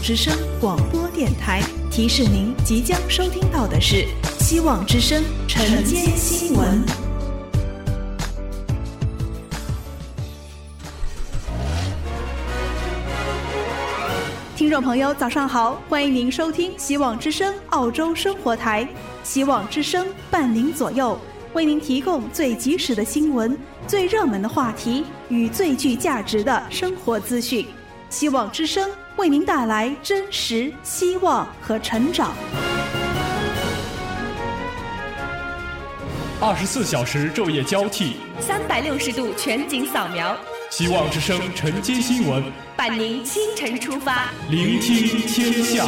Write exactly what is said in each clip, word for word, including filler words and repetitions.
之声广播电台，提示您即将收听到的是希望之声晨间新闻。听众朋友早上好，欢迎您收听希望之声澳洲生活台，希望之声伴您左右，为您提供最及时的新闻、最热门的话题与最具价值的生活资讯。希望之声为您带来真实、希望和成长。 二十四小时昼夜交替， 三百六十度全景扫描。 希望之声晨间新闻， 伴您清晨出发， 聆听天下。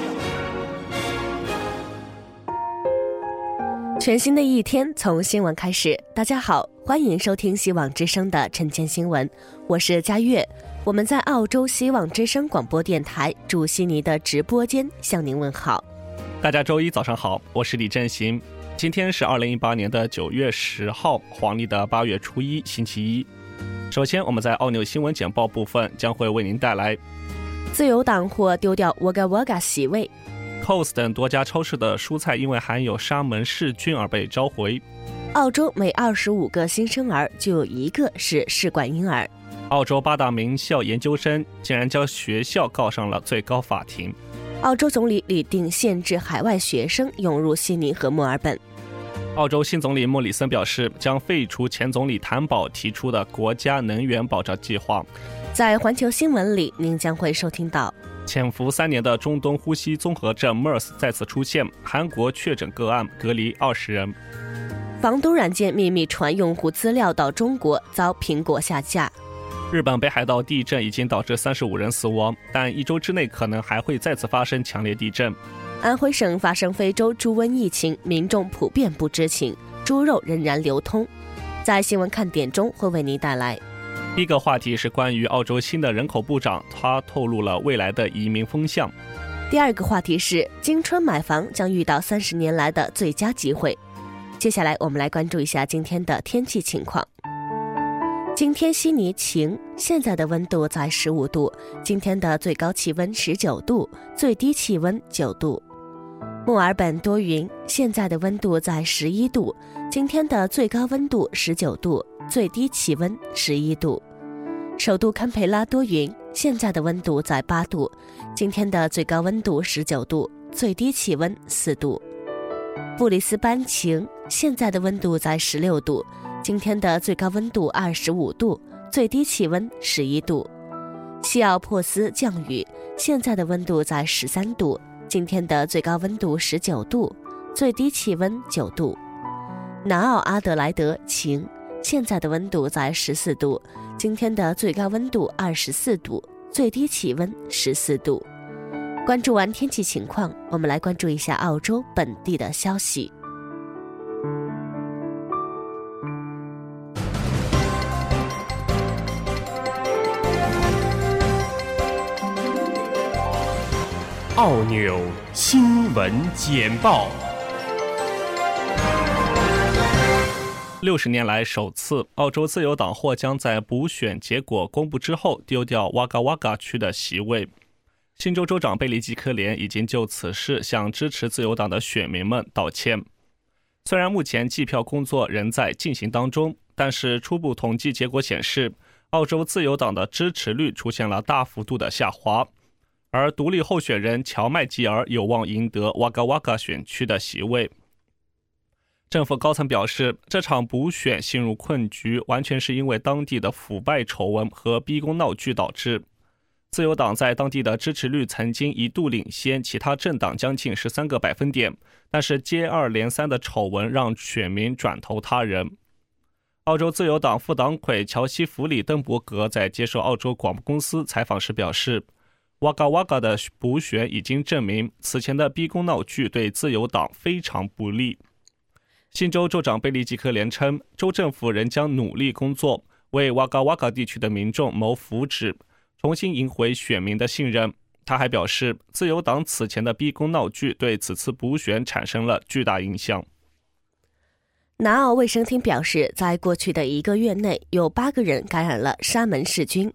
全新的一天从新闻开始，大家好，欢迎收听希望之声的晨间新闻，我是佳悦。我们在澳洲希望之声广播电台驻悉尼的直播间向您问好。 大家周一早上好，我是李振行。今天是二零一八年的九月十号，黄历的八月初一，星期一。首先，我们在澳纽新闻简报部分将会为您带来： 自由党或丢掉 Wagga Wagga 席位 ，Coles 等多家超市的蔬菜因为含有沙门氏菌而被召回； 澳洲每二十五个新生儿就有一个是试管婴儿； 澳洲八大名校研究生竟然将学校告上了最高法庭； 澳洲总理拟定限制海外学生涌入悉尼和墨尔本； 澳洲新总理莫里森表示将废除前总理谭宝提出的国家能源保障计划。 在环球新闻里，您将会收听到潜伏三年的中东呼吸综合症 MERS 再次出现，韩国确诊个案隔离二十人； 防毒软件秘密传用户资料到中国遭苹果下架； 日本北海道地震已经导致三十五人死亡，但一周之内可能还会再次发生强烈地震； 安徽省发生非洲猪瘟疫情，民众普遍不知情，猪肉仍然流通。在新闻看点中会为您带来第一个话题是关于澳洲新的人口部长，他透露了未来的移民风向。 第二个话题是今春买房将遇到三十年来的最佳机会。接下来我们来关注一下今天的天气情况。今天悉尼晴，现在的温度在十五度，今天的最高气温十九度，最低气温九度。墨尔本多云，现在的温度在十一度，今天的最高温度十九度，最低气温十一度。首都堪培拉多云，现在的温度在八度，今天的最高温度十九度，最低气温四度。布里斯班晴，现在的温度在十六度，今天的最高温度二十五度，最低气温十一度。西奥珀斯降雨，现在的温度在十三度，今天的最高温度十九度，最低气温九度。南澳阿德莱德晴，现在的温度在十四度，今天的最高温度二十四度，最低气温十四度。关注完天气情况，我们来关注一下澳洲本地的消息。 澳纽新闻简报。 六十年来首次，澳洲自由党或将在补选结果公布之后丢掉 Wagga Wagga 区的席位。新州州长贝利吉科连已经就此事向支持自由党的选民们道歉。虽然目前计票工作仍在进行当中，但是初步统计结果显示，澳洲自由党的支持率出现了大幅度的下滑，而独立候选人乔麦吉尔有望赢得 Wagga Wagga 选区的席位。政府高层表示，这场补选陷入困局完全是因为当地的腐败丑闻和逼宫闹剧导致。自由党在当地的支持率曾经一度领先其他政党将近十三个百分点，但是接二连三的丑闻让选民转投他人。澳洲自由党副党魁乔西弗里登伯格在接受澳洲广播公司采访时表示， Wagga Wagga 的补选已经证明此前的逼宫闹剧对自由党非常不利。新州州长贝利吉科连称，州政府仍将努力工作，为 Wagga Wagga 地区的民众谋福祉，重新赢回选民的信任。他还表示，自由党此前的逼宫闹剧对此次补选产生了巨大影响。 南澳卫生厅表示，在过去的一个月内，有八个人感染了沙门氏菌，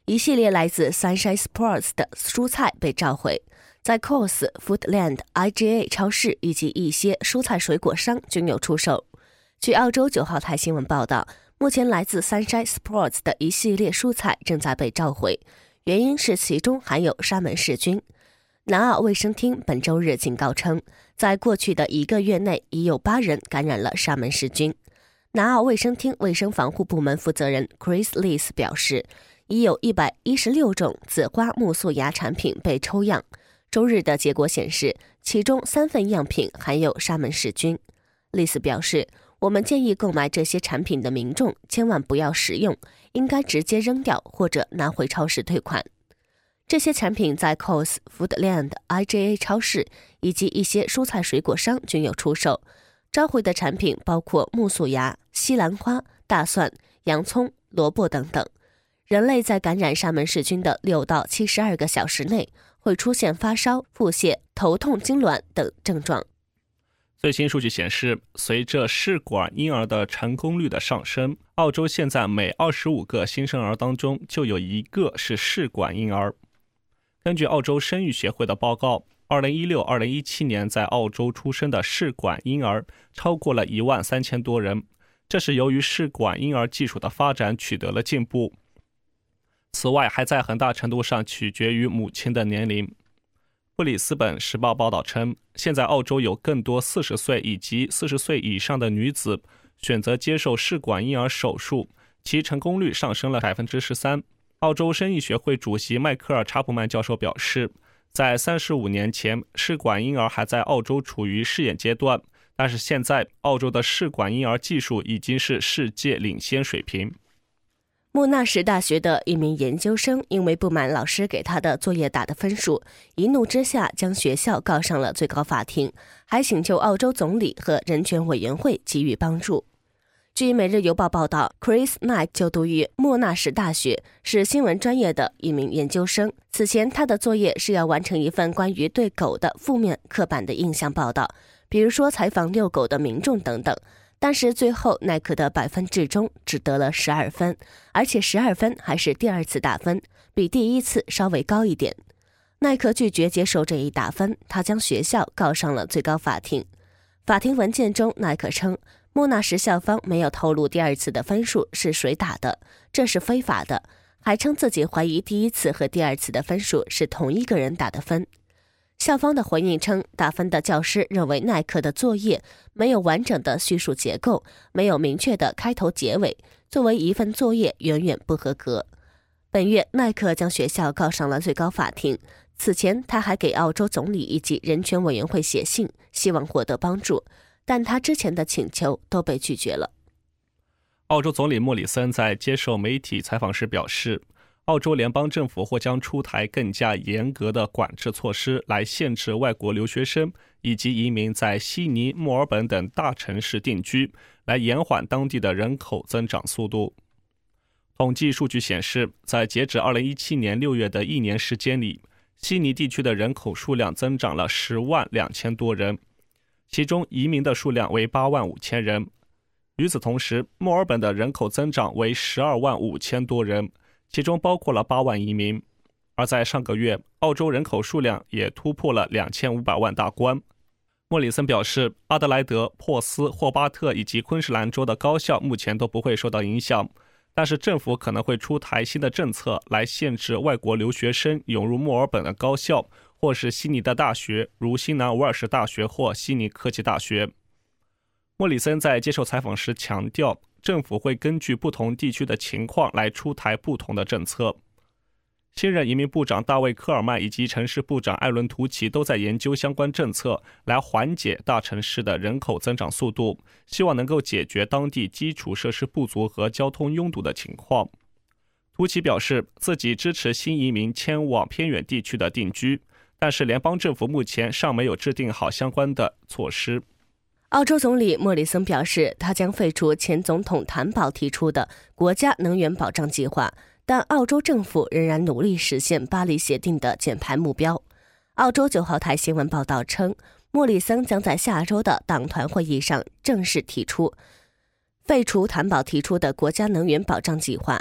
一系列来自 Sunshine Sports 的蔬菜被召回，在 Coles、Foodland、I G A 超市以及一些蔬菜水果商均有出售。据澳洲九号台新闻报道，目前来自 Sunshine Sports 的一系列蔬菜正在被召回，原因是其中含有沙门氏菌。南澳卫生厅本周日警告称，在过去的一个月内已有八人感染了沙门氏菌。南澳卫生厅卫生防护部门负责人 Chris Lees 表示，已有一百一十六种紫花木素芽产品被抽样，周日的结果显示，其中三份样品含有沙门氏菌。Lees 表示，我们建议购买这些产品的民众千万不要食用，应该直接扔掉或者拿回超市退款。这些产品在 Coles、Foodland、I G A 超市以及一些蔬菜水果商均有出售。召回的产品包括木素芽、西兰花、大蒜、洋葱、萝卜等等。人类在感染沙门氏菌的六到七十二个小时内会出现发烧、腹泻、头痛、痉挛等症状。 最新数据显示，随着试管婴儿的成功率的上升，澳洲现在每二十五个新生儿当中就有一个是试管婴儿。根据澳洲生育协会的报告，二零一六、二零一七年在澳洲出生的试管婴儿超过了一万三千多人，这是由于试管婴儿技术的发展取得了进步。此外，还在很大程度上取决于母亲的年龄。布里斯本时报报道称，现在澳洲有更多四十岁以及四十岁以上的女子选择接受试管婴儿手术，其成功率上升了 百分之十三。澳洲生育学会主席迈克尔·查普曼教授表示，在三十五年前，试管婴儿还在澳洲处于试验阶段，但是现在澳洲的试管婴儿技术已经是世界领先水平。 莫纳什大学的一名研究生因为不满老师给他的作业打的分数，一怒之下将学校告上了最高法庭，还请求澳洲总理和人权委员会给予帮助。据《每日邮报》报道， Chris Knight 就读于莫纳什大学，是新闻专业的一名研究生。此前他的作业是要完成一份关于对狗的负面刻板的印象报道，比如说采访遛狗的民众等等。但是最后耐克的百分制中只得了十二分，而且十二分还是第二次打分，比第一次稍微高一点。耐克拒绝接受这一打分，他将学校告上了最高法庭。法庭文件中，耐克称莫纳什校方没有透露第二次的分数是谁打的，这是非法的，还称自己怀疑第一次和第二次的分数是同一个人打的分。校方的回应称，打分的教师认为耐克的作业没有完整的叙述结构，没有明确的开头结尾，作为一份作业远远不合格。本月，耐克将学校告上了最高法庭。此前，他还给澳洲总理以及人权委员会写信，希望获得帮助，但他之前的请求都被拒绝了。 澳洲总理莫里森在接受媒体采访时表示，澳洲联邦政府或将出台更加严格的管制措施来限制外国留学生以及移民在悉尼、墨尔本等大城市定居，来延缓当地的人口增长速度。统计数据显示，在截止二零一七年六月的一年时间里，悉尼地区的人口数量增长了十万两千多人，其中移民的数量为八万五千人。与此同时，墨尔本的人口增长为十二万五千多人，其中包括了八万移民。而在上个月，澳洲人口数量也突破了两千五百万大关。莫里森表示，阿德莱德、珀斯、霍巴特以及昆士兰州的高校目前都不会受到影响，但是政府可能会出台新的政策来限制外国留学生涌入墨尔本的高校或是悉尼的大学，如新南威尔士大学或悉尼科技大学。莫里森在接受采访时强调，政府会根据不同地区的情况来出台不同的政策。新任移民部长大卫·科尔曼以及城市部长艾伦·图奇都在研究相关政策，来缓解大城市的人口增长速度，希望能够解决当地基础设施不足和交通拥堵的情况。图奇表示，自己支持新移民迁往偏远地区的定居，但是联邦政府目前尚没有制定好相关的措施。 澳洲总理莫里森表示，他将废除前总统谭宝提出的国家能源保障计划，但澳洲政府仍然努力实现巴黎协定的减排目标。澳洲九号台新闻报道称，莫里森将在下周的党团会议上正式提出废除谭宝提出的国家能源保障计划。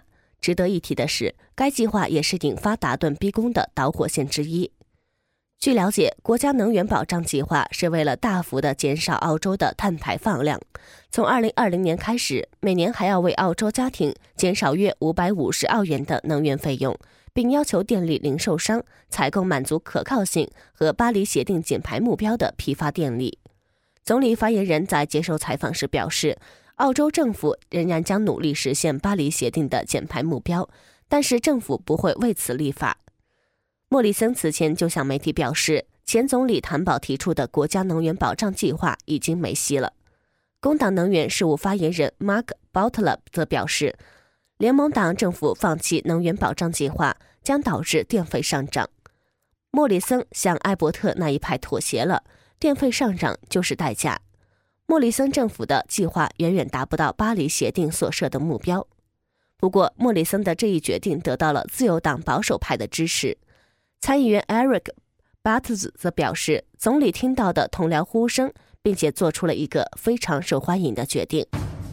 值得一提的是，该计划也是引发达顿逼宫的导火线之一。据了解，国家能源保障计划是为了大幅地减少澳洲的碳排放量，从二零二零年开始，每年还要为澳洲家庭减少约五百五十澳元的能源费用，并要求电力零售商采购满足可靠性和巴黎协定减排目标的批发电力。总理发言人在接受采访时表示，澳洲政府仍然将努力实现巴黎协定的减排目标，但是政府不会为此立法。莫里森此前就向媒体表示，前总理谭宝提出的国家能源保障计划已经没戏了。工党能源事务发言人 Mark Butler 则表示，联盟党政府放弃能源保障计划将导致电费上涨。莫里森向艾伯特那一派妥协了，电费上涨就是代价。莫里森政府的计划远远达不到巴黎协定所设的目标。不过，莫里森的这一决定得到了自由党保守派的支持。参议员 Eric Butts 则表示，总理听到的同僚呼声，并且做出了一个非常受欢迎的决定。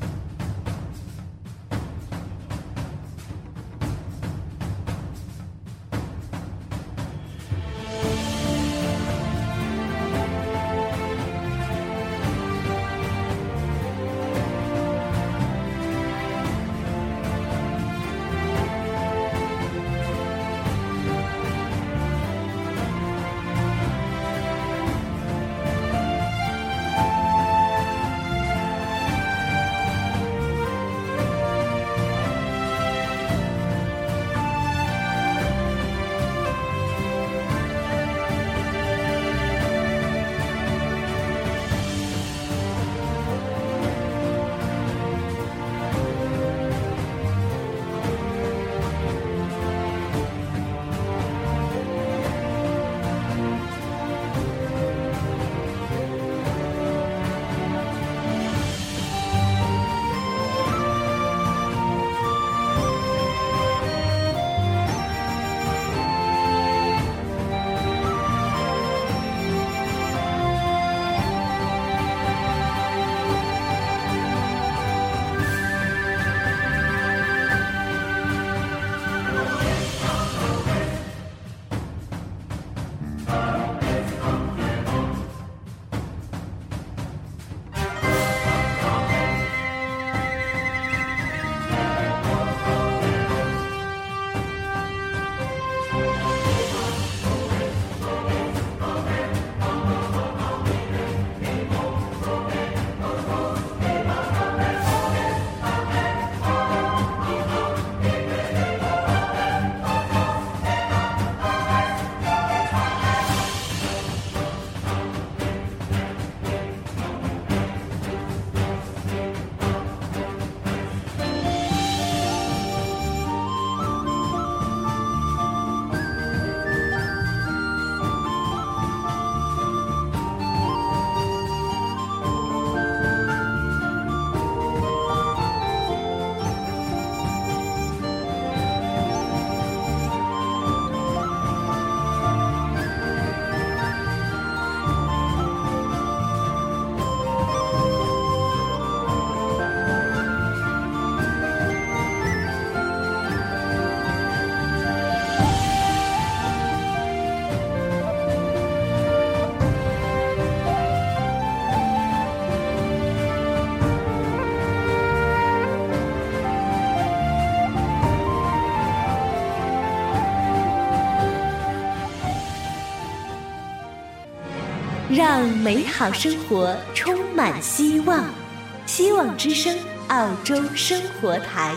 让美好生活充满希望。希望之声澳洲生活台，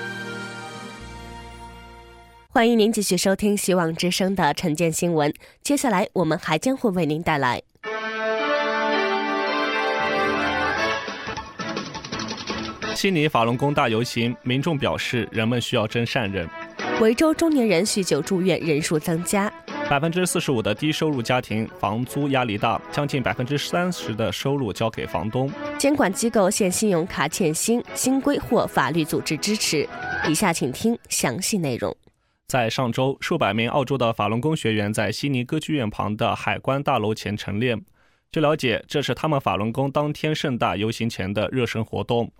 欢迎您继续收听希望之声的晨间新闻。接下来我们还将会为您带来悉尼法轮功大游行，民众表示人们需要真善人。 维州中年人酗酒住院人数增加。 百分之四十五的低收入家庭房租压力大，将近百分之三十的收入交给房东。 监管机构现信用卡欠薪，新规获法律组织支持。以下请听详细内容。 在上周，数百名澳洲的法轮功学员在悉尼歌剧院旁的海关大楼前陈列。据了解，这是他们法轮功当天盛大游行前的热身活动。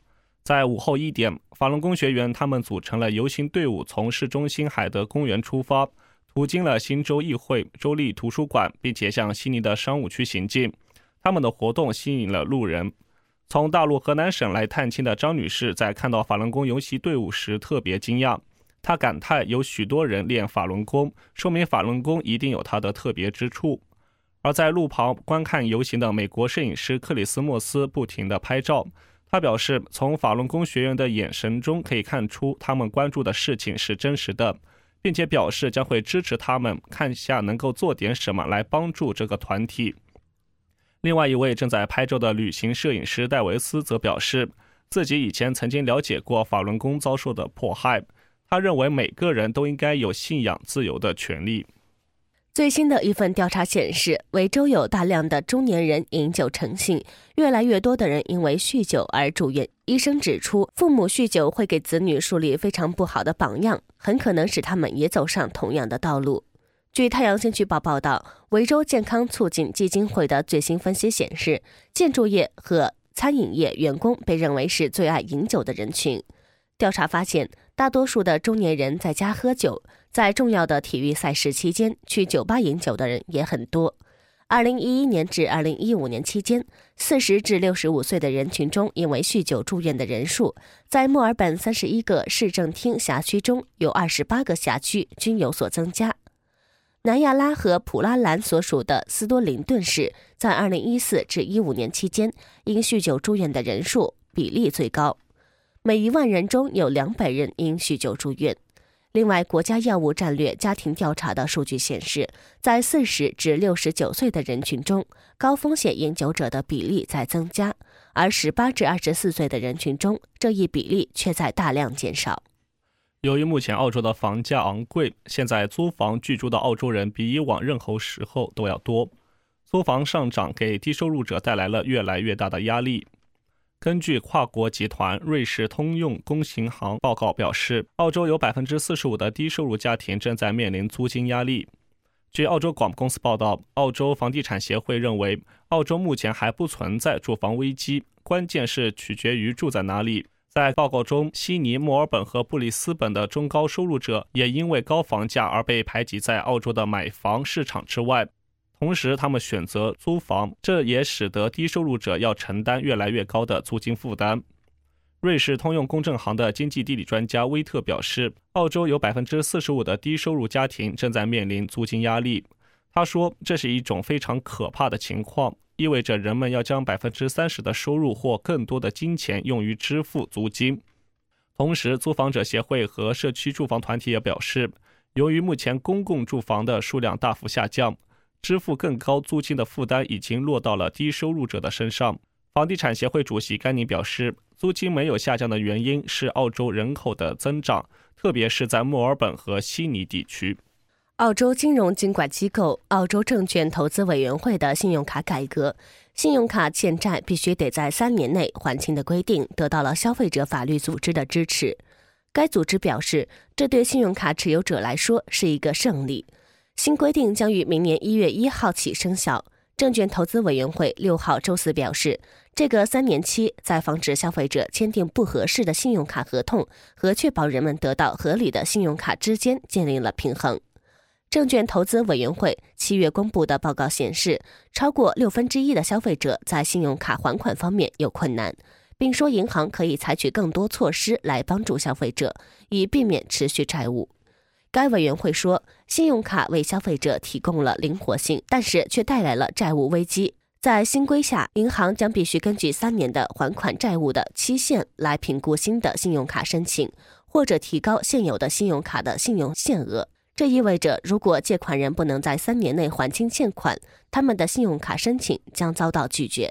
在午后一点，法轮功学员他们组成了游行队伍，从市中心海德公园出发，途经了新州议会、州立图书馆，并且向悉尼的商务区行进。他们的活动吸引了路人。从大陆河南省来探亲的张女士在看到法轮功游行队伍时特别惊讶，她感叹有许多人练法轮功，说明法轮功一定有它的特别之处。而在路旁观看游行的美国摄影师克里斯莫斯不停地拍照，他表示从法轮功学员的眼神中可以看出他们关注的事情是真实的，并且表示将会支持他们，看一下能够做点什么来帮助这个团体。另外一位正在拍照的旅行摄影师戴维斯则表示，自己以前曾经了解过法轮功遭受的迫害，他认为每个人都应该有信仰自由的权利。 最新的一份调查显示，维州有大量的中年人饮酒成性，越来越多的人因为酗酒而住院。医生指出，父母酗酒会给子女树立非常不好的榜样，很可能使他们也走上同样的道路。据太阳先驱报报道，维州健康促进基金会的最新分析显示，建筑业和餐饮业员工被认为是最爱饮酒的人群。调查发现，大多数的中年人在家喝酒，在重要的体育赛事期间去酒吧饮酒的人也很多。二零一一年至二零一五年期间，四十至六十五岁的人群中因为酗酒住院的人数，在墨尔本三十一个市政厅辖区中有二十八个辖区均有所增加。南亚拉和普拉兰所属的斯多林顿市在二零一四至一五年期间因酗酒住院的人数比例最高，每一万人中有两百人因酗酒住院。另外，国家药物战略家庭调查的数据显示，在四十至六十九岁的人群中，高风险饮酒者的比例在增加，而十八至二十四岁的人群中，这一比例却在大量减少。 由于目前澳洲的房价昂贵，现在租房居住的澳洲人比以往任何时候都要多。租房上涨给低收入者带来了越来越大的压力。根据跨国集团瑞士通用工行行报告表示，澳洲有 百分之四十五 的低收入家庭正在面临租金压力。据澳洲广播公司报道，澳洲房地产协会认为，澳洲目前还不存在住房危机，关键是取决于住在哪里。在报告中，悉尼、墨尔本和布里斯本的中高收入者也因为高房价而被排挤在澳洲的买房市场之外。同时，他们选择租房，这也使得低收入者要承担越来越高的租金负担。瑞士通用公证行的经济地理专家威特表示，澳洲有 百分之四十五 的低收入家庭正在面临租金压力。他说，这是一种非常可怕的情况，意味着人们要将 百分之三十 的收入或更多的金钱用于支付租金。同时，租房者协会和社区住房团体也表示，由于目前公共住房的数量大幅下降，支付更高租金的负担已经落到了低收入者的身上。房地产协会主席甘宁表示，租金没有下降的原因是澳洲人口的增长，特别是在墨尔本和悉尼地区。 澳洲金融监管机构澳洲证券投资委员会的信用卡改革，信用卡欠债必须得在三年内还清的规定得到了消费者法律组织的支持。该组织表示，这对信用卡持有者来说是一个胜利。新规定将于明年一月一号起生效。证券投资委员会六号周四表示，这个三年期在防止消费者签订不合适的信用卡合同和确保人们得到合理的信用卡之间建立了平衡。证券投资委员会七月公布的报告显示，超过六分之一的消费者在信用卡还款方面有困难，并说银行可以采取更多措施来帮助消费者，以避免持续债务。该委员会说，信用卡为消费者提供了灵活性，但是却带来了债务危机。在新规下，银行将必须根据三年的还款债务的期限来评估新的信用卡申请，或者提高现有的信用卡的信用限额。这意味着，如果借款人不能在三年内还清欠款，他们的信用卡申请将遭到拒绝。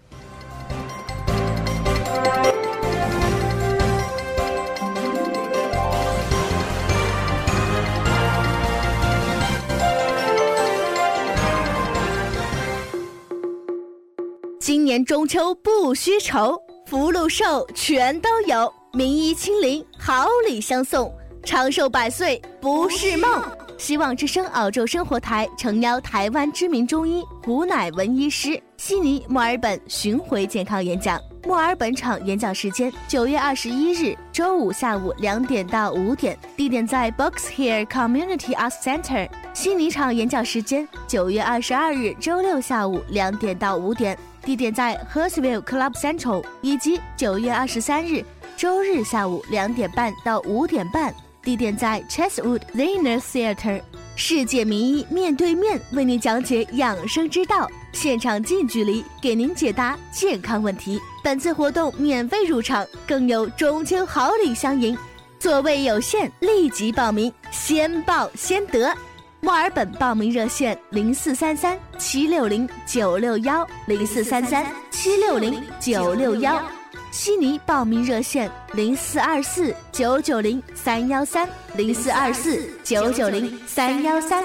今年中秋不须愁，福禄寿全都有，名医亲临，好礼相送，长寿百岁不是梦。希望之声澳洲生活台诚邀台湾知名中医胡乃文医师悉尼、墨尔本巡回健康演讲， 墨尔本场演讲时间九月二十一日周五下午两点到五点，地点在 Box Hill Community Arts Centre。悉尼场演讲时间九月二十二日周六下午两点到五点，地点在 Hurstville Club Central， 以及九月二十三日周日下午两点半到五点半，地点在 Chatswood Zenith Theatre。世界名医面对面为你讲解养生之道，现场近距离给您解答健康问题。本次活动免费入场，更有中秋好礼相迎，座位有限，立即报名，先报先得。墨尔本报名热线零四三三七六零九六幺零四三三七六零九六幺，悉尼报名热线零四二四九九零三幺三零四二四九九零三幺三。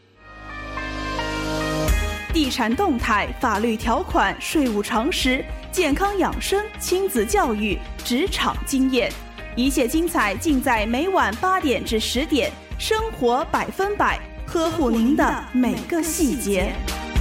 地产动态、法律条款、税务常识、健康养生、亲子教育、职场经验，一切精彩尽在每晚八点至十点，生活百分百，呵护您的每个细节。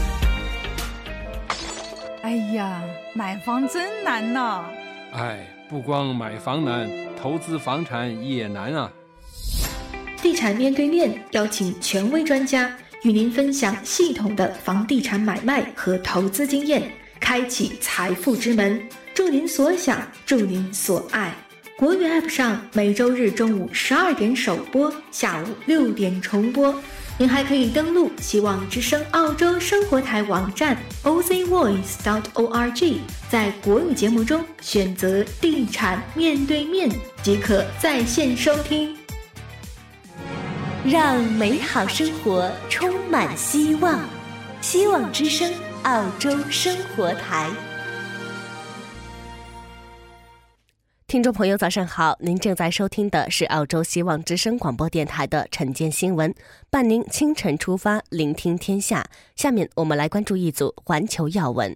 哎呀，买房真难呐！ 哎，不光买房难，投资房产也难啊。 地产面对面邀请权威专家与您分享系统的房地产买卖和投资经验，开启财富之门，祝您所想，祝您所爱。国语 App 上每周日中午十二点首播，下午六点重播。您还可以登录希望之声澳洲生活台网站 o z voice dot org， 在国语节目中选择地产面对面即可在线收听。 让美好生活充满希望，希望之声澳洲生活台。 听众朋友早上好，您正在收听的是澳洲希望之声广播电台的晨间新闻，伴您清晨出发，聆听天下。下面我们来关注一组环球要闻。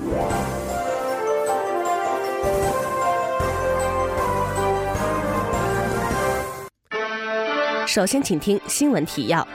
首先请听新闻提要。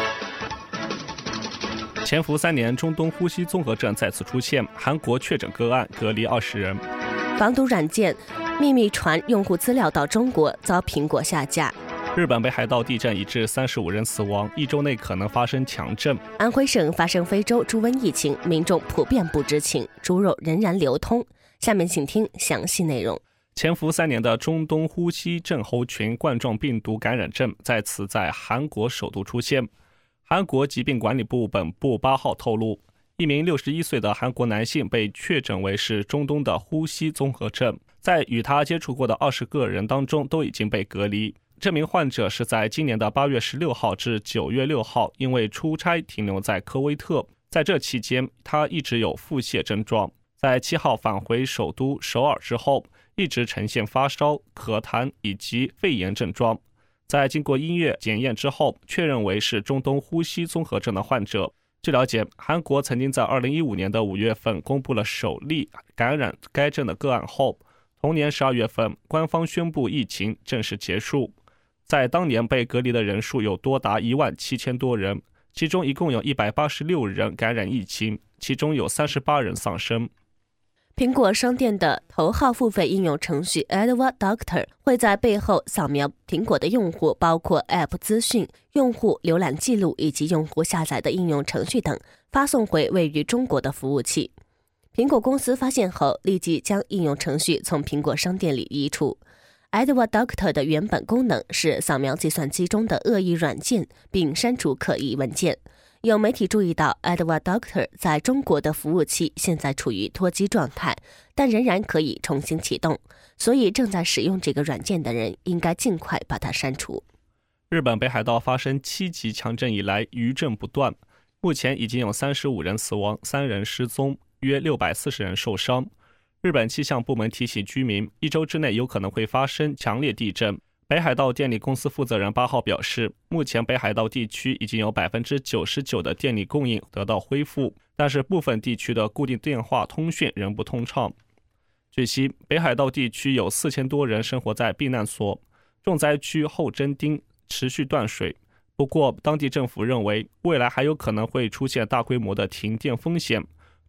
潜伏三年中东呼吸综合症再次出现，韩国确诊个案，隔离二十人。 防毒软件秘密传用户资料到中国，遭苹果下架。 日本北海道地震已致三十五人死亡，一周内可能发生强震。 安徽省发生非洲猪瘟疫情，民众普遍不知情，猪肉仍然流通。下面请听详细内容。 潜伏三年的中东呼吸症候群冠状病毒感染症再次在韩国首度出现。韩国疾病管理部本部八号透露，一名六十一岁的韩国男性被确诊为是中东的呼吸综合症，在与他接触过的二十个人当中都已经被隔离。这名患者是在今年的八月十六号至九月六号因为出差停留在科威特，在这期间他一直有腹泻症状，在七号返回首都首尔之后一直呈现发烧、咳痰以及肺炎症状，在经过医院检验之后确认为是中东呼吸综合症的患者。据了解，韩国曾经在二零一五年的五月份公布了首例感染该症的个案后，同年十二月份官方宣布疫情正式结束。在当年被隔离的人数有多达一万七千多人，其中一共有一百八十六人感染疫情，其中有三十八人丧生。 苹果商店的头号付费应用程序 Edward Doctor 会在背后扫描苹果的用户，包括 App 资讯、用户浏览记录以及用户下载的应用程序等，发送回位于中国的服务器。苹果公司发现后，立即将应用程序从苹果商店里移除。Edward Doctor 的原本功能是扫描计算机中的恶意软件，并删除可疑文件。有媒体注意到 Edward Doctor 在中国的服务器现在处于脱机状态，但仍然可以重新启动，所以正在使用这个软件的人应该尽快把它删除。 日本北海道发生七级强震以来余震不断，目前已经有三十五人死亡，三人失踪，约六百四十人受伤。日本气象部门提醒居民，一周之内有可能会发生强烈地震。北海道电力公司负责人八号表示，目前北海道地区已经有 百分之九十九 的电力供应得到恢复，但是部分地区的固定电话通讯仍不通畅。据悉，北海道地区有四千多人生活在避难所，重灾区后真町持续断水。不过，当地政府认为未来还有可能会出现大规模的停电风险，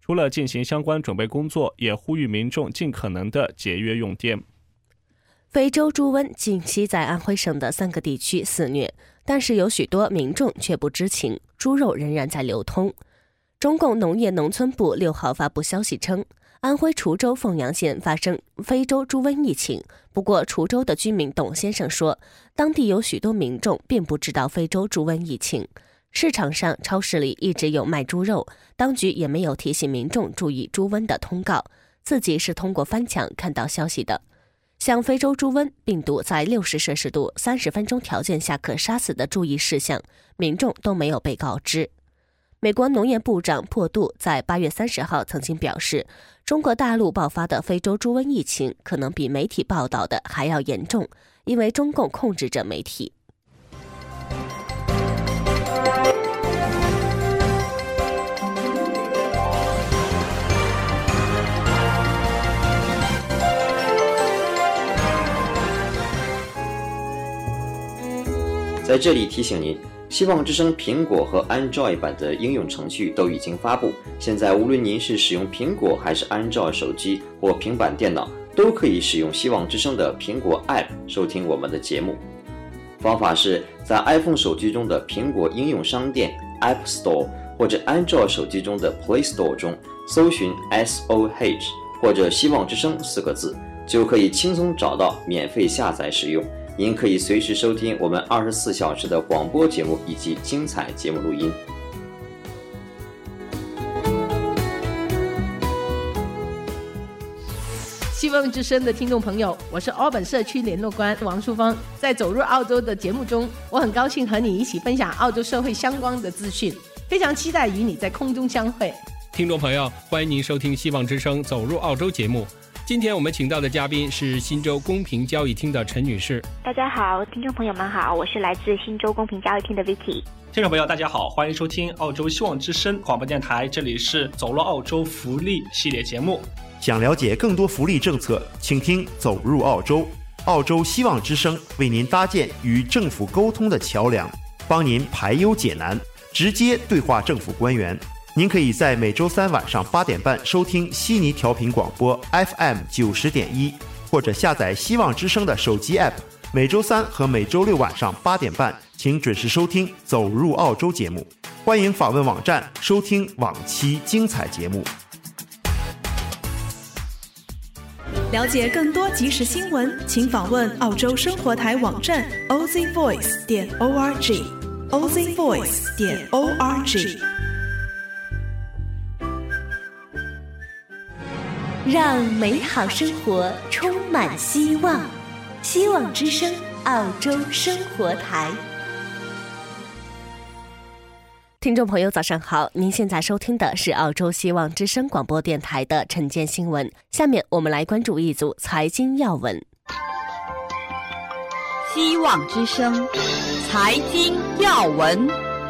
除了进行相关准备工作，也呼吁民众尽可能的节约用电。 非洲猪瘟近期在安徽省的三个地区肆虐，但是有许多民众却不知情，猪肉仍然在流通。中共农业农村部六号发布消息称，安徽滁州凤阳县发生非洲猪瘟疫情。不过，滁州的居民董先生说，当地有许多民众并不知道非洲猪瘟疫情。市场上、超市里一直有卖猪肉，当局也没有提醒民众注意猪瘟的通告，自己是通过翻墙看到消息的。像非洲猪瘟病毒在六十摄氏度三十分钟条件下可杀死的注意事项，民众都没有被告知。美国农业部长珀杜在八月三十号曾经表示，中国大陆爆发的非洲猪瘟疫情可能比媒体报道的还要严重，因为中共控制着媒体。 在这里提醒您，希望之声苹果和 Android 版的应用程序都已经发布，现在无论您是使用苹果还是 Android 手机或平板电脑，都可以使用希望之声的苹果 App 收听我们的节目。方法是在 iPhone 手机中的苹果应用商店 App Store 或者 Android 手机中的 Play Store 中搜寻 S O H 或者希望之声四个字，就可以轻松找到免费下载使用。您可以随时收听我们二十四小时的广播节目以及精彩节目录音。 希望之声的听众朋友，我是澳本社区联络官王淑芳。在走入澳洲的节目中，我很高兴和你一起分享澳洲社会相关的资讯，非常期待与你在空中相会。 听众朋友，欢迎您收听希望之声走入澳洲节目。今天我们请到的嘉宾是新州公平交易厅的陈女士。 大家好，听众朋友们好，我是来自新州公平交易厅的 Vicky。 听众朋友大家好，欢迎收听澳洲希望之声广播电台，这里是走入澳洲福利系列节目。 想了解更多福利政策，请听走入澳洲。澳洲希望之声为您搭建与政府沟通的桥梁，帮您排忧解难，直接对话政府官员。您可以在每周三晚上八点半收听悉尼调频广播 F M 九十点一，或者下载希望之声的手机 App。每周三和每周六晚上八点半，请准时收听《走入澳洲》节目。欢迎访问网站收听往期精彩节目。 了解更多即时新闻，请访问澳洲生活台网站 o z voice 点 org o z voice 点 org。 让美好生活充满希望，希望之声澳洲生活台。 听众朋友早上好，您现在收听的是澳洲希望之声广播电台的晨间新闻。下面我们来关注一组财经要闻。 希望之声财经要闻。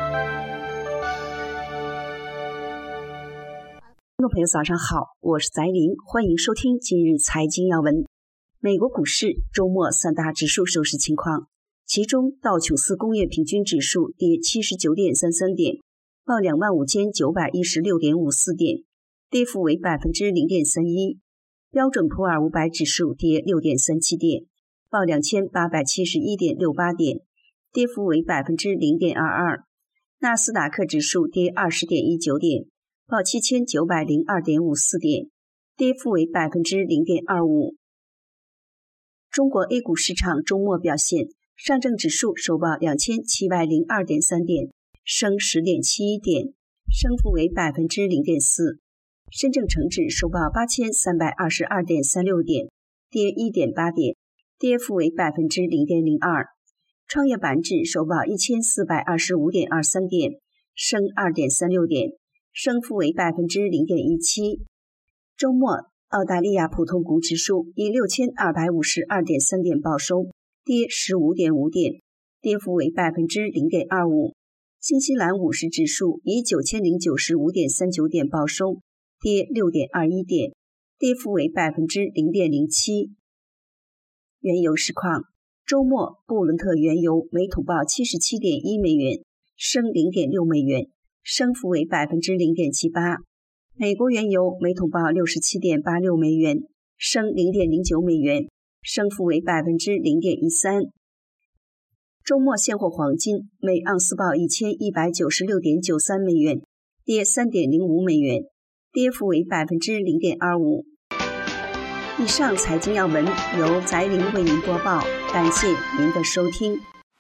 听众朋友早上好，我是翟玲，欢迎收听今日财经要闻。美国股市周末三大指数收市情况，其中道琼斯工业平均指数跌 七十九点三三 点，报 两万五千九百一十六点五四 点，跌幅为 百分之零点三一。 标准普尔五百指数跌 六点三七 点，报 两千八百七十一点六八 点，跌幅为 百分之零点二二。 纳斯达克指数跌 二十点一九 点，报 七千九百零二点五四 点，跌幅为 百分之零点二五。 中国 A 股市场周末表现，上证指数收报 两千七百零二点三 点，升 十点七一 点，升幅为 百分之零点四。 深证成指收报 八千三百二十二点三六 点，跌 一点八 点，跌幅为 百分之零点零二。 创业板指收报 一千四百二十五点二三 点，升 二点三六 点，升幅为 百分之零点一七。 周末澳大利亚普通股指数以 六千二百五十二点三 点报收，跌 十五点五 点，跌幅为 百分之零点二五。 新西兰五十指数以 九千零九十五点三九 点报收，跌 六点二一 点，跌幅为 百分之零点零七。 原油市况，周末布伦特原油每桶报 七十七点一美元，升 零点六美元，升幅为 百分之零点七八。 美国原油每桶报六十七点八六美元，升零点零九美元，升幅为百分之零点一三。周末现货黄金每盎司报一千一百九十六点九三美元，跌三点零五美元，跌幅为百分之零点二五。以上财经要闻由翟玲为您播报，感谢您的收听。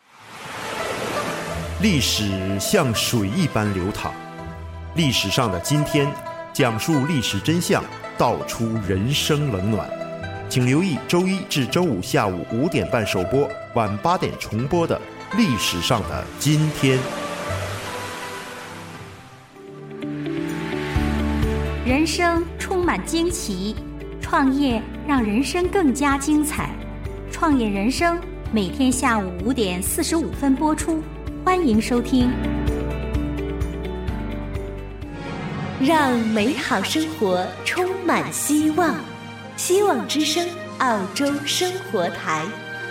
历史像水一般流淌，历史上的今天，讲述历史真相，道出人生冷暖。请留意周一至周五下午五点半首播，晚八点重播的《历史上的今天》。 人生充满惊奇，创业让人生更加精彩。创业人生每天下午五点四十五分播出，欢迎收听。 让美好生活充满希望，希望之声澳洲生活台。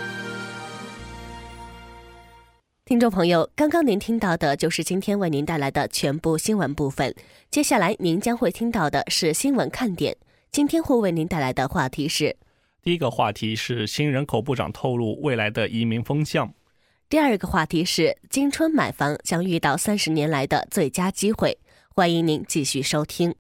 听众朋友，刚刚您听到的就是今天为您带来的全部新闻部分，接下来您将会听到的是新闻看点。今天会为您带来的话题是： 第一个话题是新人口部长透露未来的移民风向； 第二个话题是今春买房将遇到三十年来的最佳机会。欢迎您继续收听。